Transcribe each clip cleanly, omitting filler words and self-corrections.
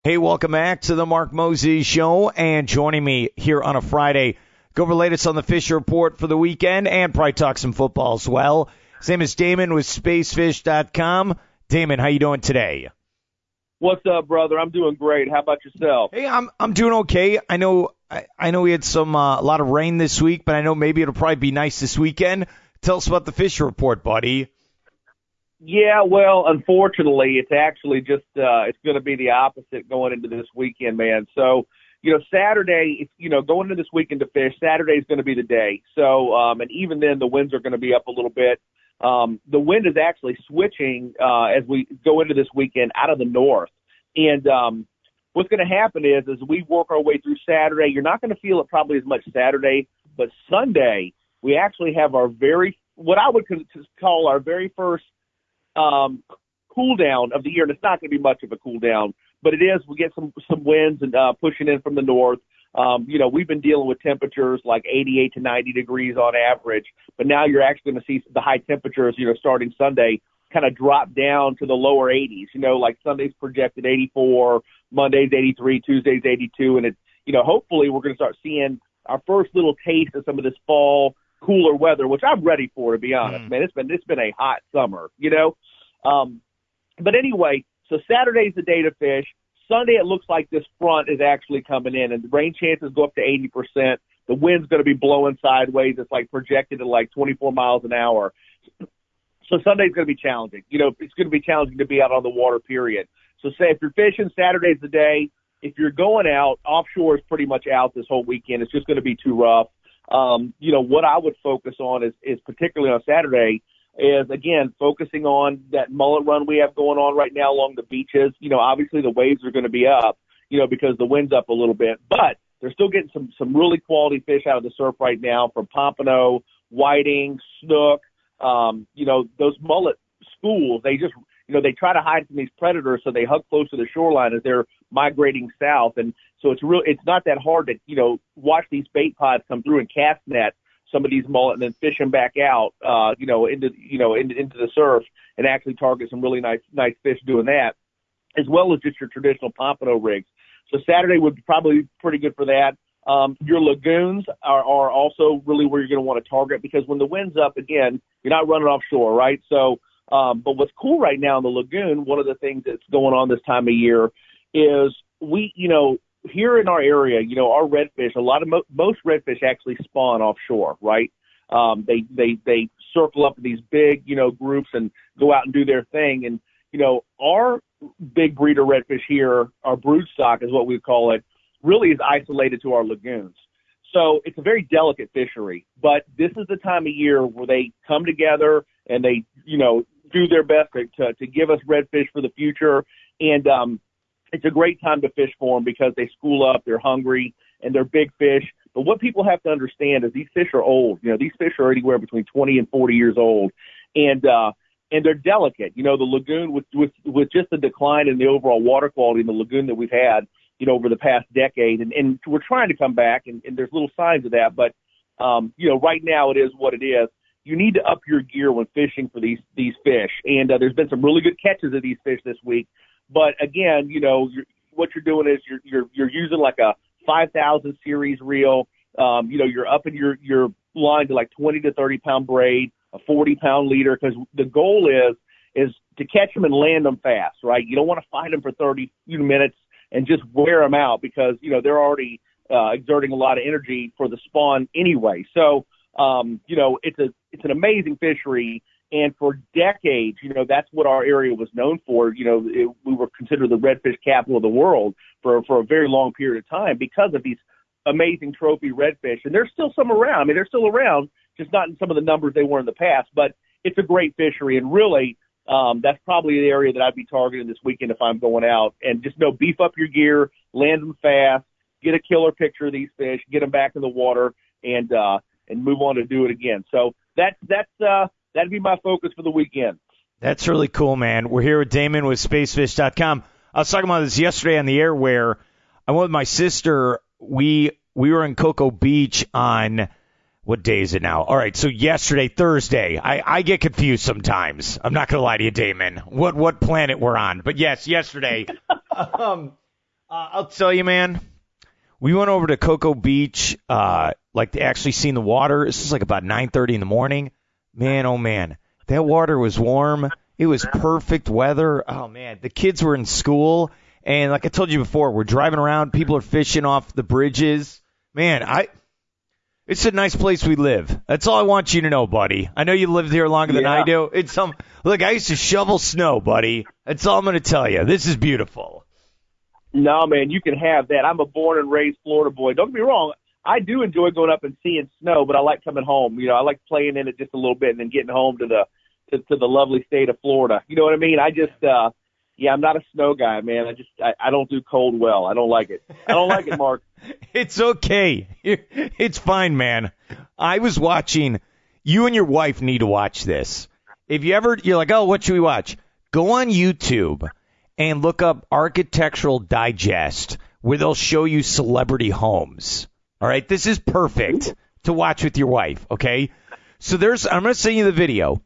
Hey, welcome back to the Mark Moses Show, and joining me here on a Friday, go over the latest on the Fisher Report for the weekend and probably talk some football as well. His name is Damon with Spacefish.com. Damon, how you doing today? What's up, brother? I'm doing great. How about yourself? Hey, I'm doing okay. I know we had a lot of rain this week, but I know maybe it'll probably be nice this weekend. Tell us about the Fisher Report, buddy. Yeah, well, unfortunately, it's actually just it's going to be the opposite going into this weekend, man. So, Saturday, going into this weekend to fish, Saturday is going to be the day. So, and even then, the winds are going to be up a little bit. The wind is actually switching as we go into this weekend out of the north. And what's going to happen is as we work our way through Saturday, you're not going to feel it probably as much Saturday, but Sunday, we actually have what I would call our very first cool down of the year, and it's not going to be much of a cool down, but it is. We get some winds and pushing in from the north. We've been dealing with temperatures like 88 to 90 degrees on average, but now you're actually going to see the high temperatures, starting Sunday, kind of drop down to the lower 80s. Like Sunday's projected 84, Monday's 83, Tuesday's 82, and it's hopefully we're going to start seeing our first little taste of some of this fall cooler weather, which I'm ready for, to be honest, man. It's been a hot summer, But anyway, so Saturday's the day to fish. Sunday, it looks like this front is actually coming in, and the rain chances go up to 80%. The wind's going to be blowing sideways. It's like projected at like 24 miles an hour. So Sunday's going to be challenging. It's going to be challenging to be out on the water, period. So say if you're fishing, Saturday's the day. If you're going out, offshore is pretty much out this whole weekend. It's just going to be too rough. What I would focus on is particularly on Saturday is, again, focusing on that mullet run we have going on right now along the beaches. Obviously the waves are going to be up, because the wind's up a little bit, but they're still getting some really quality fish out of the surf right now from pompano, whiting, snook. Those mullet schools, they just, they try to hide from these predators, so they hug close to the shoreline as they're migrating south. And so it's not that hard to, watch these bait pods come through and cast net some of these mullet and then fish them back out, into the surf and actually target some really nice fish doing that, as well as just your traditional pompano rigs. So Saturday would be probably pretty good for that. Your lagoons are also really where you're going to want to target, because when the wind's up, again, you're not running offshore, right? So, but what's cool right now in the lagoon, one of the things that's going on this time of year is we, here in our area, our redfish, most redfish actually spawn offshore, right? They circle up in these big, groups and go out and do their thing. And, our big breeder redfish here, our brood stock is what we call it, really is isolated to our lagoons. So it's a very delicate fishery, but this is the time of year where they come together and they, do their best to give us redfish for the future. And, it's a great time to fish for them because they school up, they're hungry, and they're big fish. But what people have to understand is these fish are old. These fish are anywhere between 20 and 40 years old, and they're delicate. The lagoon with just the decline in the overall water quality in the lagoon that we've had, over the past decade, and we're trying to come back, and there's little signs of that. But right now it is what it is. You need to up your gear when fishing for these fish, and there's been some really good catches of these fish this week. But again, what you're doing is you're using like a 5,000 series reel. You're upping your line to like 20 to 30 pound braid, a 40 pound leader, because the goal is to catch them and land them fast, right? You don't want to fight them for 30 minutes and just wear them out, because they're already exerting a lot of energy for the spawn anyway. So it's an amazing fishery. And for decades, that's what our area was known for. We were considered the redfish capital of the world for a very long period of time because of these amazing trophy redfish. And there's still some around. I mean, they're still around, just not in some of the numbers they were in the past. But it's a great fishery. And really, that's probably the area that I'd be targeting this weekend if I'm going out. And just beef up your gear, land them fast, get a killer picture of these fish, get them back in the water, and move on to do it again. So that'd be my focus for the weekend. That's really cool, man. We're here with Damon with Spacefish.com. I was talking about this yesterday on the air where I went with my sister. We were in Cocoa Beach on, what day is it now? All right, so yesterday, Thursday. I get confused sometimes. I'm not going to lie to you, Damon, what planet we're on. But yes, yesterday. I'll tell you, man. We went over to Cocoa Beach, like to actually see the water. This was like about 9:30 in the morning. Man, oh man, that water was warm. It was perfect weather. Oh man, the kids were in school, and like I told you before, we're driving around. People are fishing off the bridges. Man, it's a nice place we live. That's all I want you to know, buddy. I know you lived here longer than I do. Look, I used to shovel snow, buddy. That's all I'm going to tell you. This is beautiful. No, man, you can have that. I'm a born and raised Florida boy. Don't get me wrong. I do enjoy going up and seeing snow, but I like coming home. You know, I like playing in it just a little bit and then getting home to the lovely state of Florida. You know what I mean? I'm not a snow guy, man. I don't do cold well. I don't like it. I don't like it, Mark. It's okay. It's fine, man. I was watching. You and your wife need to watch this. If you're like, oh, what should we watch? Go on YouTube and look up Architectural Digest, where they'll show you celebrity homes. All right, this is perfect to watch with your wife. Okay, so I'm going to send you the video.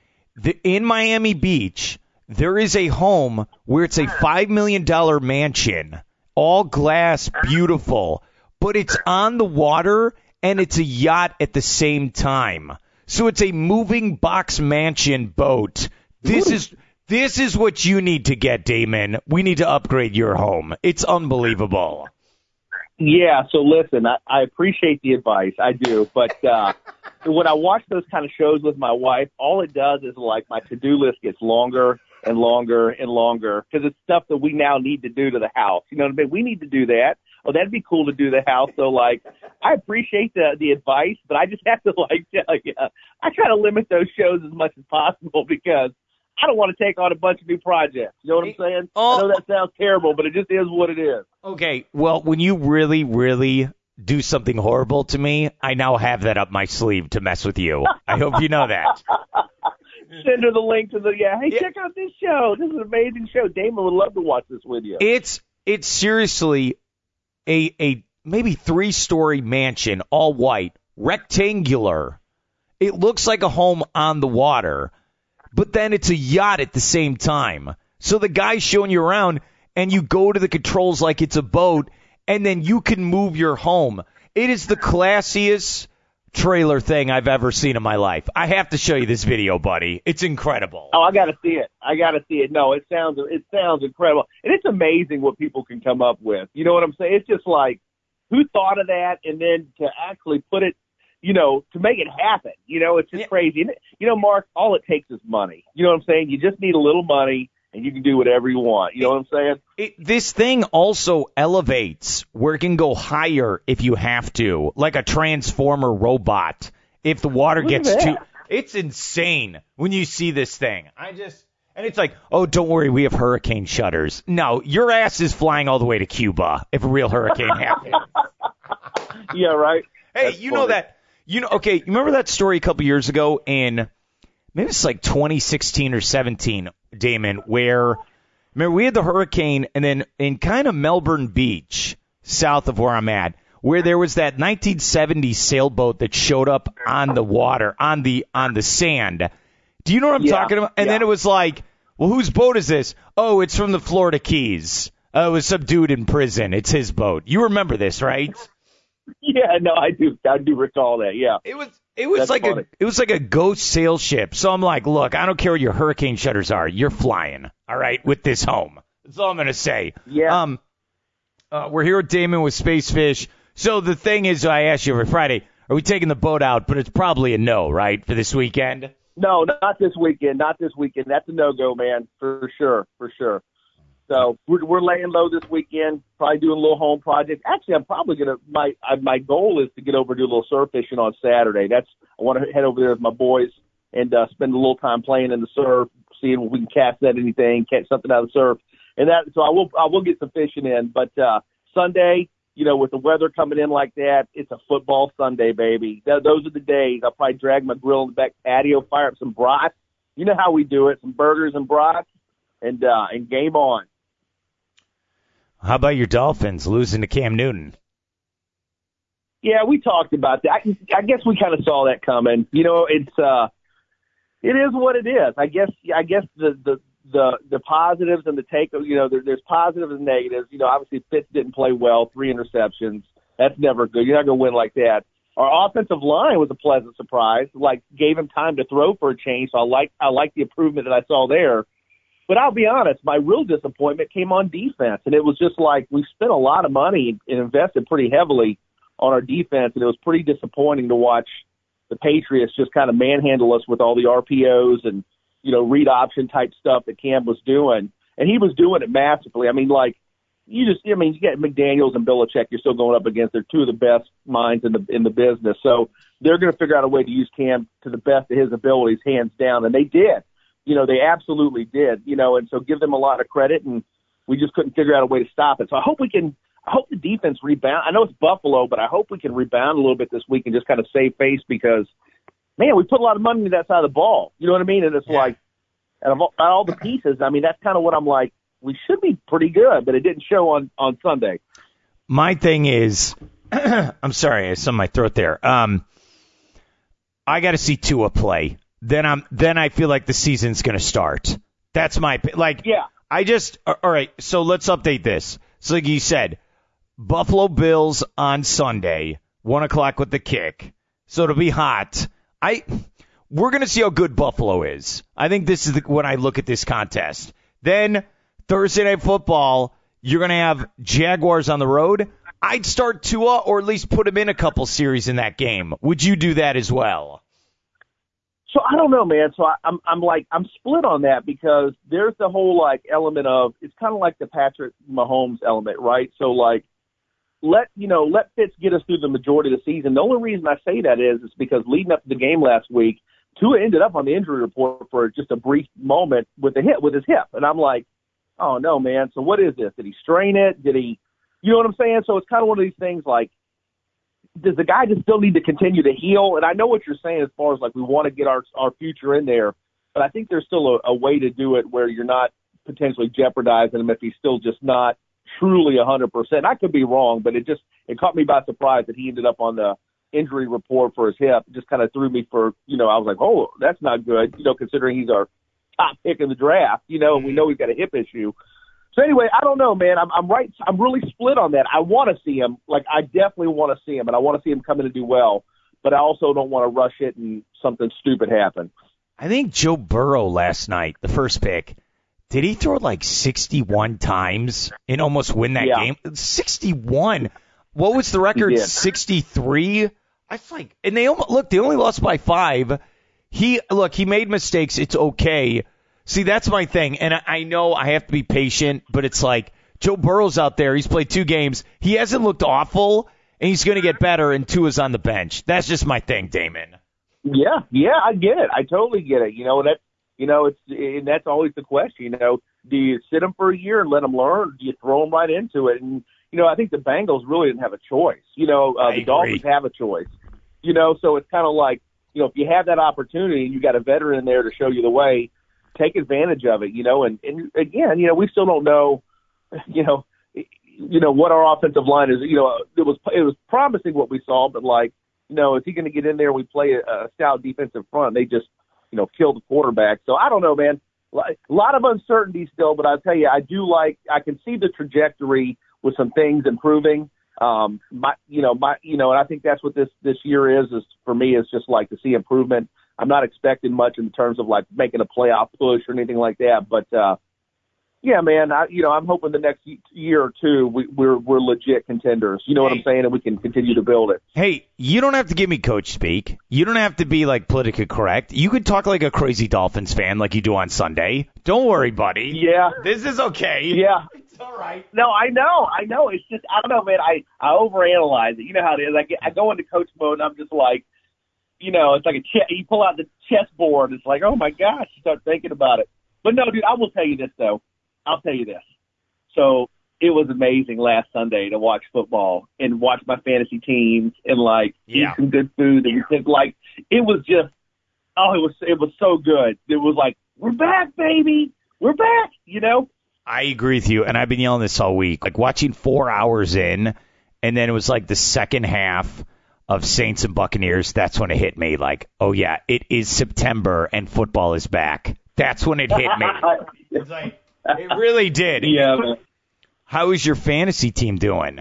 In Miami Beach, there is a home where it's a $5 million mansion, all glass, beautiful, but it's on the water and it's a yacht at the same time. So it's a moving box mansion boat. This is what you need to get, Damon. We need to upgrade your home. It's unbelievable. Yeah, so listen, I appreciate the advice. I do. But when I watch those kind of shows with my wife, all it does is like my to-do list gets longer and longer and longer because it's stuff that we now need to do to the house. You know what I mean? We need to do that. Oh, that'd be cool to do the house. So, like, I appreciate the advice, but I just have to, like, tell you, I try to limit those shows as much as possible because I don't want to take on a bunch of new projects. You know what I'm saying? I know that sounds terrible, but it just is what it is. Okay, well, when you really, really do something horrible to me, I now have that up my sleeve to mess with you. I hope you know that. Send her the link to check out this show. This is an amazing show. Damon would love to watch this with you. It's seriously a maybe 3-story mansion, all white, rectangular. It looks like a home on the water, but then it's a yacht at the same time. So the guy's showing you around, and you go to the controls like it's a boat, and then you can move your home. It is the classiest trailer thing I've ever seen in my life. I have to show you this video, buddy. It's incredible. Oh, I got to see it. No, it sounds incredible. And it's amazing what people can come up with. You know what I'm saying? It's just like, who thought of that? And then to actually put it, you know, to make it happen, you know, it's just crazy. And, you know, Mark, all it takes is money. You know what I'm saying? You just need a little money and you can do whatever you want. You know what I'm saying? This thing also elevates where it can go higher if you have to, like a transformer robot. If the water gets too, it's insane when you see this thing. And it's like, oh, don't worry, we have hurricane shutters. No, your ass is flying all the way to Cuba if a real hurricane happens. Yeah, right. Hey, That's you funny. know that. Okay, you remember that story a couple years ago in maybe it's like 2016 or 17, Damon, where remember we had the hurricane, and then in kind of Melbourne Beach, south of where I'm at, where there was that 1970s sailboat that showed up on the water, on the sand. Do you know what I'm talking about? And then it was like, well, whose boat is this? Oh, it's from the Florida Keys. It was some dude in prison. It's his boat. You remember this, right? Yeah, no, I do recall that. Yeah. It was like a ghost sail ship. So I'm like, look, I don't care what your hurricane shutters are. You're flying, all right, with this home. That's all I'm going to say. Yeah. We're here with Damon with Space Fish. So the thing is, I asked you every Friday, are we taking the boat out? But it's probably a no, right, for this weekend? No, not this weekend. Not this weekend. That's a no-go, man, for sure. So we're laying low this weekend, probably doing a little home project. Actually, I'm probably going to my goal is to get over and do a little surf fishing on Saturday. I want to head over there with my boys and spend a little time playing in the surf, seeing if we can cast at anything, catch something out of the surf. And so I will get some fishing in. But Sunday, you know, with the weather coming in like that, it's a football Sunday, baby. Those are the days. I'll probably drag my grill in the back patio, fire up some brats. You know how we do it, some burgers and brats, and game on. How about your Dolphins losing to Cam Newton? Yeah, we talked about that. I guess we kind of saw that coming. You know, it is what it is. I guess the the positives and the there's positives and negatives. Obviously Fitz didn't play well, 3 interceptions. That's never good. You're not going to win like that. Our offensive line was a pleasant surprise. Gave him time to throw for a change. So I like the improvement that I saw there. But I'll be honest, my real disappointment came on defense, and it was just we spent a lot of money and invested pretty heavily on our defense, and it was pretty disappointing to watch the Patriots just kind of manhandle us with all the RPOs and read option type stuff that Cam was doing, and he was doing it masterfully. You get McDaniels and Belichick. You're still going up against. They're two of the best minds in the business. So they're going to figure out a way to use Cam to the best of his abilities, hands down. And they did. They absolutely did. And so give them a lot of credit. And we just couldn't figure out a way to stop it. So I hope the defense rebound. I know it's Buffalo, but I hope we can rebound a little bit this week and just kind of save face because, man, we put a lot of money into that side of the ball. You know what I mean? And it's out of all the pieces, that's kind of what I'm like. We should be pretty good, but it didn't show on Sunday. My thing is, I'm sorry, I have some in my throat there. I got to see Tua play. Then I feel like the season's going to start. That's my Yeah. All right. So let's update this. So like you said, Buffalo Bills on Sunday, 1:00 with the kick. So it'll be hot. We're going to see how good Buffalo is. I think this is when I look at this contest. Then Thursday Night Football, you're going to have Jaguars on the road. I'd start Tua or at least put him in a couple series in that game. Would you do that as well? So I don't know, man. So I'm split on that because there's the whole element of it's kind of like the Patrick Mahomes element, right? So let Fitz get us through the majority of the season. The only reason I say that is because leading up to the game last week, Tua ended up on the injury report for just a brief moment with his hip, and I'm like, oh no, man. So what is this? Did he strain it? Did he? You know what I'm saying? So it's kind of one of these things does the guy just still need to continue to heal? And I know what you're saying as far as we want to get our future in there, but I think there's still a way to do it where you're not potentially jeopardizing him if he's still just not truly 100%. I could be wrong, but it caught me by surprise that he ended up on the injury report for his hip. It just kind of threw me for, I was like, oh, that's not good, considering he's our top pick in the draft, and we know he's got a hip issue. So anyway, I don't know, man. I'm right. I'm really split on that. I want to see him. I definitely want to see him, and I want to see him come in and do well. But I also don't want to rush it and something stupid happen. I think Joe Burrow last night, the first pick, did he throw 61 times and almost win that game? 61. What was the record? 63. And they only lost by 5. He made mistakes. It's okay. See, that's my thing, and I know I have to be patient, but it's Joe Burrow's out there. He's played 2 games. He hasn't looked awful, and he's going to get better, and Tua's on the bench. That's just my thing, Damon. Yeah, I get it. I totally get it. And that's always the question. Do you sit him for a year and let him learn, or do you throw him right into it? And I think the Bengals really didn't have a choice. The Dolphins have a choice. So it's kind of if you have that opportunity and you got a veteran in there to show you the way, take advantage of it, and again, we still don't know, what our offensive line is. It was promising what we saw, but is he going to get in there and we play a stout defensive front? They just, kill the quarterback. So I don't know, man. A lot of uncertainty still, but I'll tell you, I can see the trajectory with some things improving. And I think that's what this year is for me, is just to see improvement. I'm not expecting much in terms of making a playoff push or anything like that, but yeah, man, I'm hoping the next year or two we're legit contenders. You know what I'm saying, and we can continue to build it. Hey, you don't have to give me coach speak. You don't have to be politically correct. You could talk like a crazy Dolphins fan, like you do on Sunday. Don't worry, buddy. Yeah, this is okay. Yeah, it's all right. No, I know. It's just I don't know, man. I overanalyze it. You know how it is. I go into coach mode, and I'm just it's like you pull out the chessboard. It's oh my gosh, you start thinking about it. But no, dude, I will tell you this though. I'll tell you this. So it was amazing last Sunday to watch football and watch my fantasy teams and eat some good food. And it was just, it was so good. It was we're back, baby. We're back, I agree with you, and I've been yelling this all week. Watching 4 hours in, and then it was the second half of Saints and Buccaneers. That's when it hit me. Oh yeah, it is September and football is back. That's when it hit me. It's like, it really did. Yeah. Man. How is your fantasy team doing?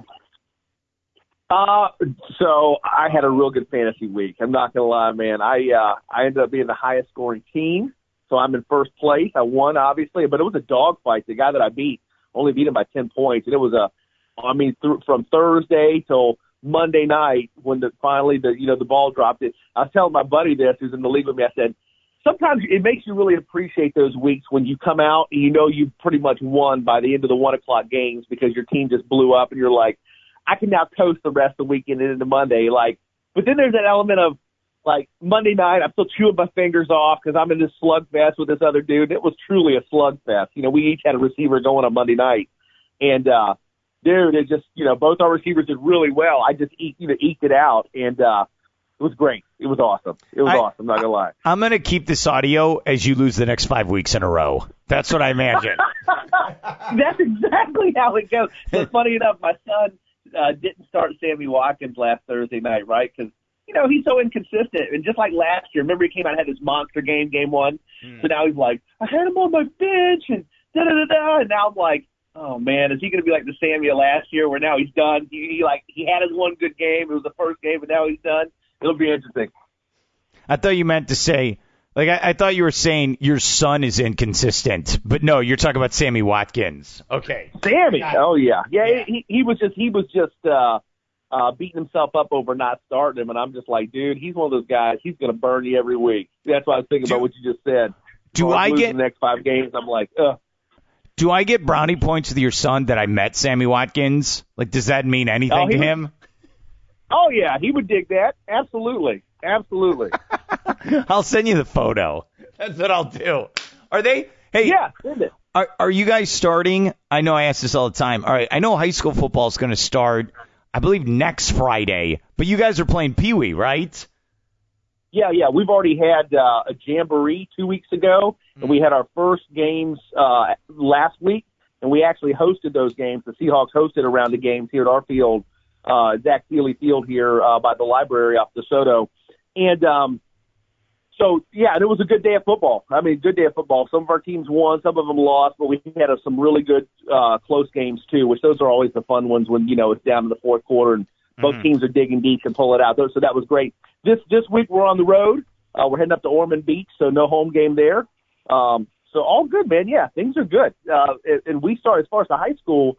So I had a real good fantasy week. I'm not gonna lie, man. I ended up being the highest scoring team, so I'm in first place. I won, obviously, but it was a dogfight. The guy that I beat only beat him by 10 points, and it was from Thursday till Monday night when finally the ball dropped. I was telling my buddy this, who's in the league with me. I said, sometimes it makes you really appreciate those weeks when you come out and you know you pretty much won by the end of the 1 o'clock games because your team just blew up, and you're like, I can now coast the rest of the weekend and into Monday. But then there's that element of, Monday night, I'm still chewing my fingers off because I'm in this slugfest with this other dude. It was truly a slugfest. We each had a receiver going on Monday night. And, dude, it just, both our receivers did really well. I just eked it out. And, it was great. It was awesome. It was awesome, not going to lie. I'm going to keep this audio as you lose the next 5 weeks in a row. That's what I imagine. That's exactly how it goes. But funny enough, my son didn't start Sammy Watkins last Thursday night, right? Because, he's so inconsistent. And just like last year, remember he came out and had his monster game 1. So now he's like, I had him on my bench and da-da-da-da. And now I'm like, oh, man, is he going to be like the Sammy of last year where now he's done? He had his one good game. It was the first game, but now he's done. It'll be interesting. I thought you meant to say, I thought you were saying your son is inconsistent, but no, you're talking about Sammy Watkins. Okay. Sammy. Oh yeah. Yeah. He was just beating himself up over not starting him. And I'm just like, dude, he's one of those guys. He's going to burn you every week. That's why I was thinking about what you just said. Do I get the next 5 games? I'm like, ugh. Do I get brownie points with your son that I met Sammy Watkins? Does that mean anything to him? Oh yeah. He would dig that. Absolutely. Absolutely. I'll send you the photo. That's what I'll do. Are they? Hey, yeah, send it. Are you guys starting? I know I ask this all the time. All right, I know high school football is going to start, I believe, next Friday, but you guys are playing Pee Wee, right? Yeah. We've already had a jamboree 2 weeks ago, and we had our first games last week, and we actually hosted those games. The Seahawks hosted around the games here at our field, Zach Sealy Field here by the library off DeSoto. And so, yeah, and it was a good day of football. I mean, good day of football. Some of our teams won, some of them lost, but we had some really good close games too, which those are always the fun ones when, it's down to the fourth quarter and both teams are digging deep and pull it out. So that was great. This week we're on the road. We're heading up to Ormond Beach, so no home game there. So all good, man. Yeah, things are good. And we start, as far as the high school,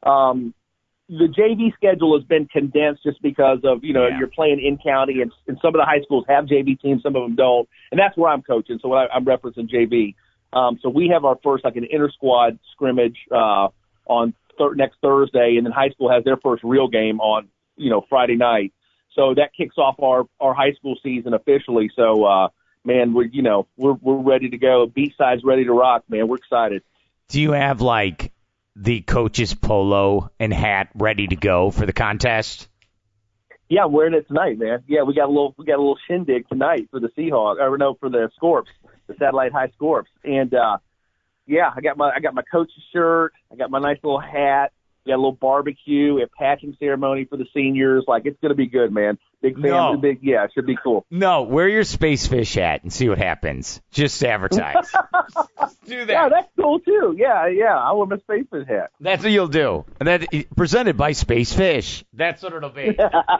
the JV schedule has been condensed just because of, you're playing in county and some of the high schools have JV teams, some of them don't. And that's where I'm coaching. So I'm referencing JV. So we have our first, an inter squad scrimmage, on next Thursday. And then high school has their first real game on, Friday night. So that kicks off our high school season officially. So, man, we're ready to go. Beachside's ready to rock, man. We're excited. Do you have the coach's polo and hat ready to go for the contest? Yeah, I'm wearing it tonight, man. Yeah, we got a little shindig tonight for the Seahawks, for the Scorps, the Satellite High Scorps. And yeah, I got my coach's shirt, I got my nice little hat, we got a little barbecue, a patching ceremony for the seniors. It's gonna be good, man. Big fans, it should be cool. No, wear your Space Fish hat and see what happens. Just advertise. Do that. Yeah, that's cool too. Yeah. I wear my Space Fish hat. That's what you'll do. And that presented by Space Fish. That's what it'll be.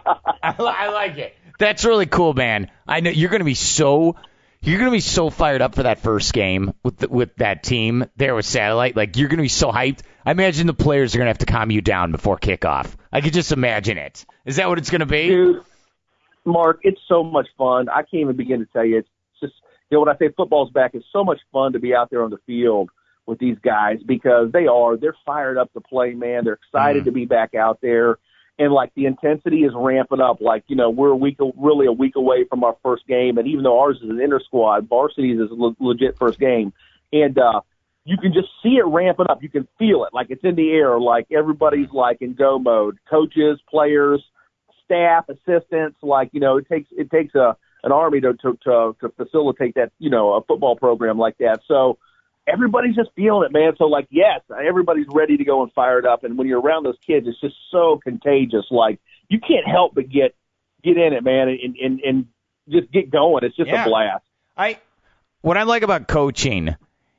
I like it. That's really cool, man. I know you're gonna be so fired up for that first game with that team there with Satellite. You're gonna be so hyped. I imagine the players are gonna have to calm you down before kickoff. I could just imagine it. Is that what it's gonna be? Dude, Mark, it's so much fun. I can't even begin to tell you. It's just, when I say football's back, it's so much fun to be out there on the field with these guys because they're fired up to play, man. They're excited to be back out there. And the intensity is ramping up. We're really a week away from our first game. And even though ours is an inter squad, varsity's is a legit first game. And, you can just see it ramping up. You can feel it. It's in the air. Everybody's in go mode. Coaches, players, staff, assistants. It takes an army to facilitate that, a football program like that. So everybody's just feeling it, man. So yes, everybody's ready to go and fired up. And when you're around those kids, it's just so contagious. You can't help but get in it, man, and just get going. It's just a blast. what I like about coaching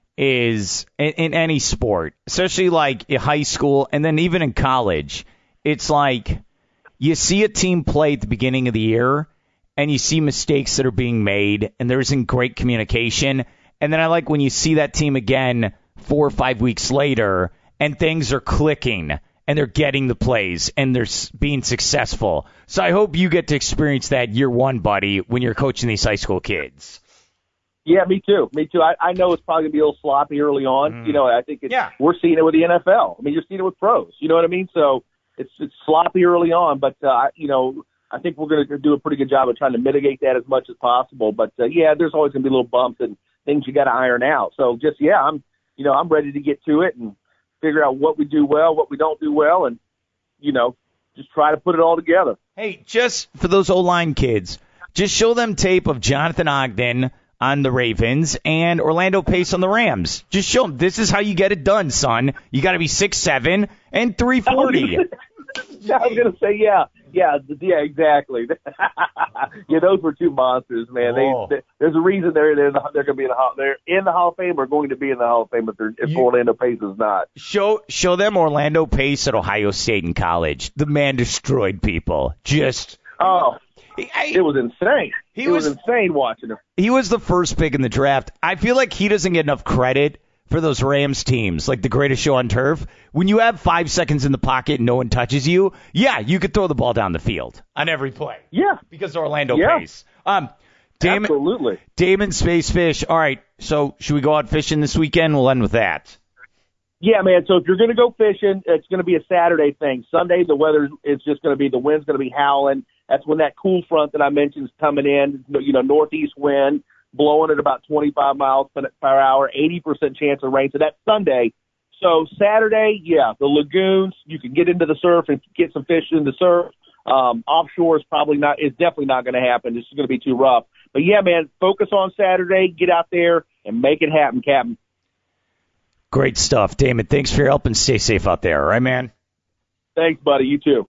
is in any sport, especially like in high school and then even in college, it's like you see a team play at the beginning of the year and you see mistakes that are being made and there isn't great communication. And then I like when you see that team again 4 or 5 weeks later and things are clicking and they're getting the plays and they're being successful. So I hope you get to experience that year one, buddy, when you're coaching these high school kids. Yeah, me too. I know it's probably going to be a little sloppy early on. You know, I think we're seeing it with the NFL. I mean, you're seeing it with pros. You know what I mean? So it's sloppy early on, but, you know, I think we're going to do a pretty good job of trying to mitigate that as much as possible. But, yeah, there's always going to be little bumps and things you got to iron out. So just, I'm ready to get to it and figure out what we do well, what we don't do well, and, you know, just try to put it all together. Hey, just for those O-line kids, just show them tape of Jonathan Ogden on the Ravens and Orlando Pace on the Rams. Just show them this is how you get it done, son. You got to be 6'7" and 340. I was going to say, yeah, exactly. Yeah, those were two monsters, man. There's a reason they're going to be in the Hall of Fame or going to be in the Hall of Fame if Orlando Pace is not. Show them Orlando Pace at Ohio State in college. The man destroyed people. Just it was insane. It was insane watching him. He was the first pick in the draft. I feel like he doesn't get enough credit for those Rams teams, like the greatest show on turf. When you have 5 seconds in the pocket and no one touches you, you could throw the ball down the field on every play. Yeah. Because Orlando Pace. Absolutely. Damon Space Fish. All right, so should we go out fishing this weekend? We'll end with that. Yeah, man. So if you're going to go fishing, it's going to be a Saturday thing. Sunday, the weather is just going to be, the wind's going to be howling. That's when that cool front that I mentioned is coming in, you know, northeast wind, blowing at about 25 miles per hour, 80% chance of rain. So that's Sunday. So Saturday, the lagoons, you can get into the surf and get some fish in the surf. Offshore is definitely not going to happen. This is going to be too rough. But yeah, man, focus on Saturday, get out there and make it happen, Captain. Great stuff, Damon. Thanks for your help and stay safe out there. All right, man? Thanks, buddy. You too.